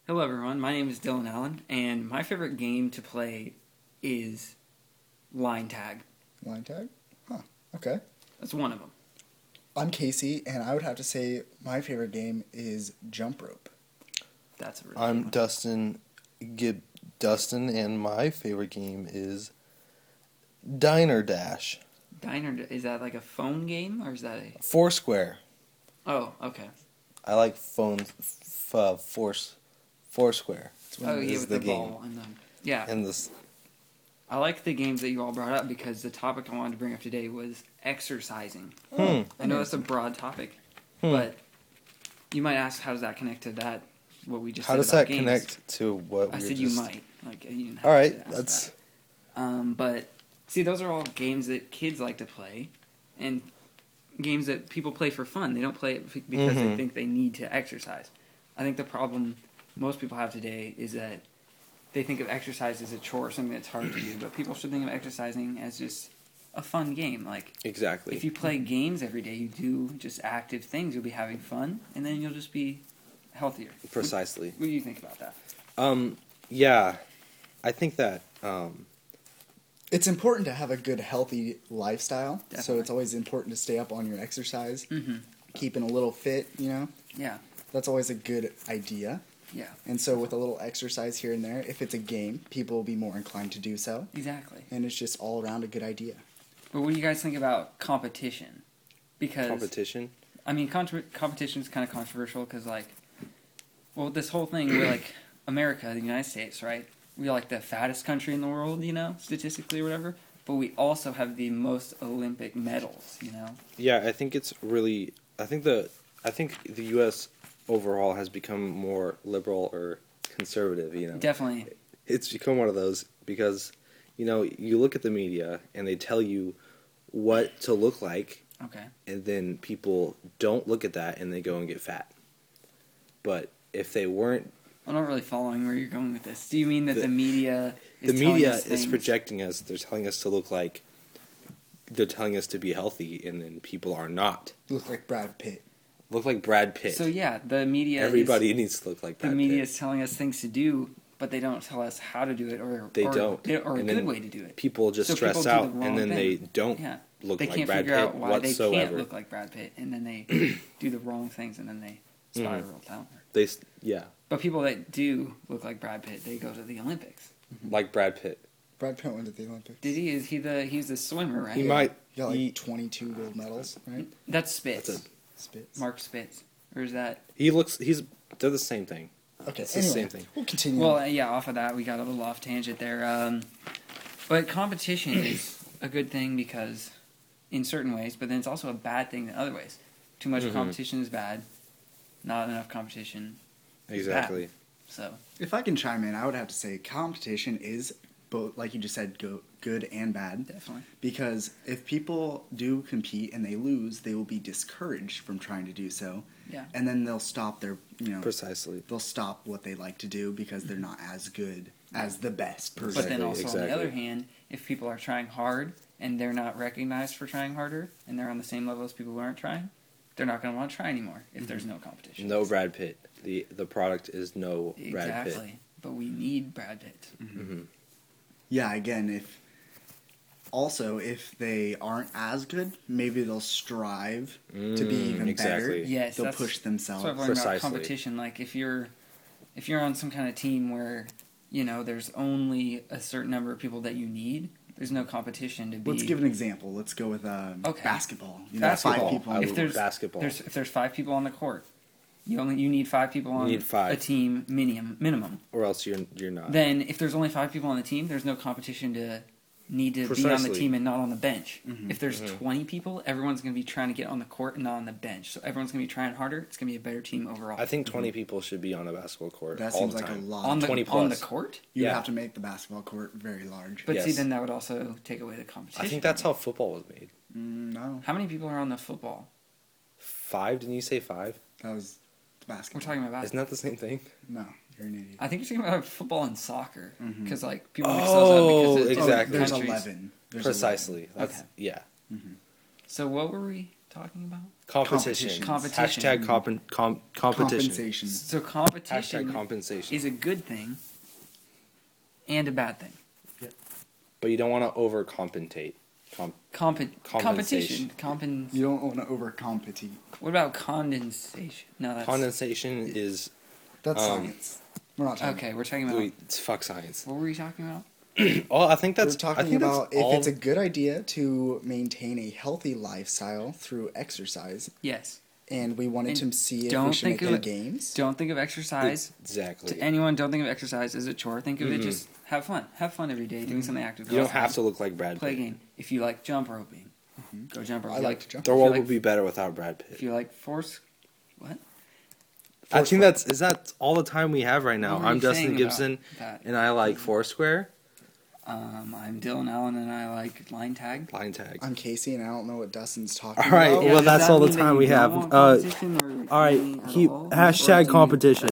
Hello everyone, my name is Dylan Allen, and my favorite game to play is line tag. Line tag? Huh, okay. That's one of them. I'm Casey, and I would have to say my favorite game is jump rope. That's a really I'm good one. Dustin, and my favorite game is Diner Dash. Is that like a phone game, or is that a... Foursquare. Oh, okay. I like Foursquare. Oh, yeah, is with the the game. ball and the... Yeah. And this, I like the games that you all brought up because the topic I wanted to bring up today was exercising. Oh, I know that's a broad topic, but you might ask, how does that connect to that, what we just how said does about that games? connect to what I we said just... you might. Like, you didn't have All right, to ask that's... that. But, see, those are all games that kids like to play, and games that people play for fun. They don't play it because they think they need to exercise. I think the problem most people have today is that they think of exercise as a chore, something that's hard to do, but people should think of exercising as just a fun game. Like, Exactly. if you play games every day, you do just active things, you'll be having fun, and then you'll just be healthier. Precisely. What do you think about that? Yeah, I think that, It's important to have a good, healthy lifestyle, so Definitely. it's always important to stay up on your exercise, Mm-hmm. keeping a little fit, you know? Yeah. That's always a good idea. Yeah. And so with a little exercise here and there, if it's a game, people will be more inclined to do so, Exactly. and it's just all around a good idea. But what do you guys think about competition? Because competition. I mean, competition is kind of controversial because, like, well, this whole thing, we're like America, the United States, right? We're like the fattest country in the world, you know, statistically or whatever. But we also have the most Olympic medals, you know. Yeah, I think it's really... I think the U.S. overall has become more liberal or conservative, you know. Definitely. It's become one of those because, you know, you look at the media and they tell you what to look like, Okay. and then people don't look at that and they go and get fat. But if they weren't... I'm not really following where you're going with this. Do you mean that the media is The telling media us is things? projecting us, they're telling us to look like... They're telling us to be healthy, and then people are not. Look like Brad Pitt. Look like Brad Pitt. So yeah, the media Everybody needs to look like Brad the media Pitt. is telling us things to do, but they don't tell us how to do it or They or, don't. or a And good then way to do it. People just So stress people do out, the wrong and then thing. they don't Yeah. look They like can't Brad figure Pitt out why whatsoever. they can't look like Brad Pitt, and then they do the wrong things, and then they spiral downward. Yeah, But people that do look like Brad Pitt, they go to the Olympics. like Brad Pitt. Brad Pitt went to the Olympics. Did he? He's the swimmer, right? He might. He got like He, 22 gold medals, right? That's Spitz. That's Spitz. Mark Spitz, or is that? he looks. They're the same thing. Okay, It's the anyway, same thing. we'll continue. Well, yeah. Off of that, we got a little off tangent there. But competition is a good thing because, in certain ways, but then it's also a bad thing in other ways. Too much competition is bad. Not enough competition. Exactly. So If I can chime in, I would have to say competition is both, like you just said, good and bad. definitely. Because if people do compete and they lose, they will be discouraged from trying to do so. Yeah. And then they'll stop their, Precisely. they'll stop what they like to do because they're not as good as the best person. But then also on the Exactly. other hand, if people are trying hard and they're not recognized for trying harder and they're on the same level as people who aren't trying, they're not going to want to try anymore if there's no competition. No Brad Pitt. The product is no Brad Pitt. Exactly. But we need Brad Pitt. Mm-hmm. Yeah, again, if they aren't as good, maybe they'll strive to be even exactly. better. Yes, They'll that's- push themselves. So I've learned about Precisely. competition. Like if you're on some kind of team where there's only a certain number of people that you need, there's no competition to be. Let's give an example. Let's go with basketball. Basketball. 5 people. I If would there's basketball. if there's 5 people on the court, you need 5 people on need 5. a team minimum. Or else you're not. Then if there's only 5 people on the team, there's no competition to need to be on the Precisely. team and not on the bench. If there's 20 people, everyone's going to be trying to get on the court and not on the bench. So everyone's going to be trying harder. It's going to be a better team overall. I think 20 people should be on a basketball court That all seems the like a time. lot. on the 20 on the plus. court. You would Yeah. have to make the basketball court very large. But see, Yes. then that would also take away the competition. I think that's how football was made. No, How many people are on the football? 5? Didn't you say 5? that was We're basketball. talking about Isn't basketball. that the same thing? No, you're an idiot. I think you're talking about football and soccer because like people mix Oh, those up because of exactly. different There's countries. 11. There's Precisely. 11. That's, Okay. Yeah. So what were we talking about? Competition. Competition. Hashtag competition. Compensation. So competition Hashtag compensation. is a good thing and a bad thing. But you don't want to overcompensate. Competition. You don't want to overcompete. What about condensation? No, that's Condensation is That's science. We're not talking. okay. We're talking about. it's fuck science. What were we talking about? Oh, I think that's We're talking I think about that's if all, it's a good idea to maintain a healthy lifestyle through exercise, Yes. and we wanted And to see if we don't should think make of any games. Don't think of exercise. exactly. To anyone, don't think of exercise as a chore. Think of it just have fun. Have fun every day doing something active. You don't have to look like Brad play a Pitt. game. If you like jump roping, go jump roping. I like to jump. The If you world like- would be better without Brad If Pitt. you like force, what? I think that's all the time we have right now. What were I'm you Justin saying Gibson, about that? and I like Foursquare I'm Dylan Allen, and I like line tag. line tag. I'm Casey, and I don't know what Dustin's talking All right, about. well, does that's that all the mean that time you we don't have. want competition or All right, any at keep all? Or do hashtag you- competition.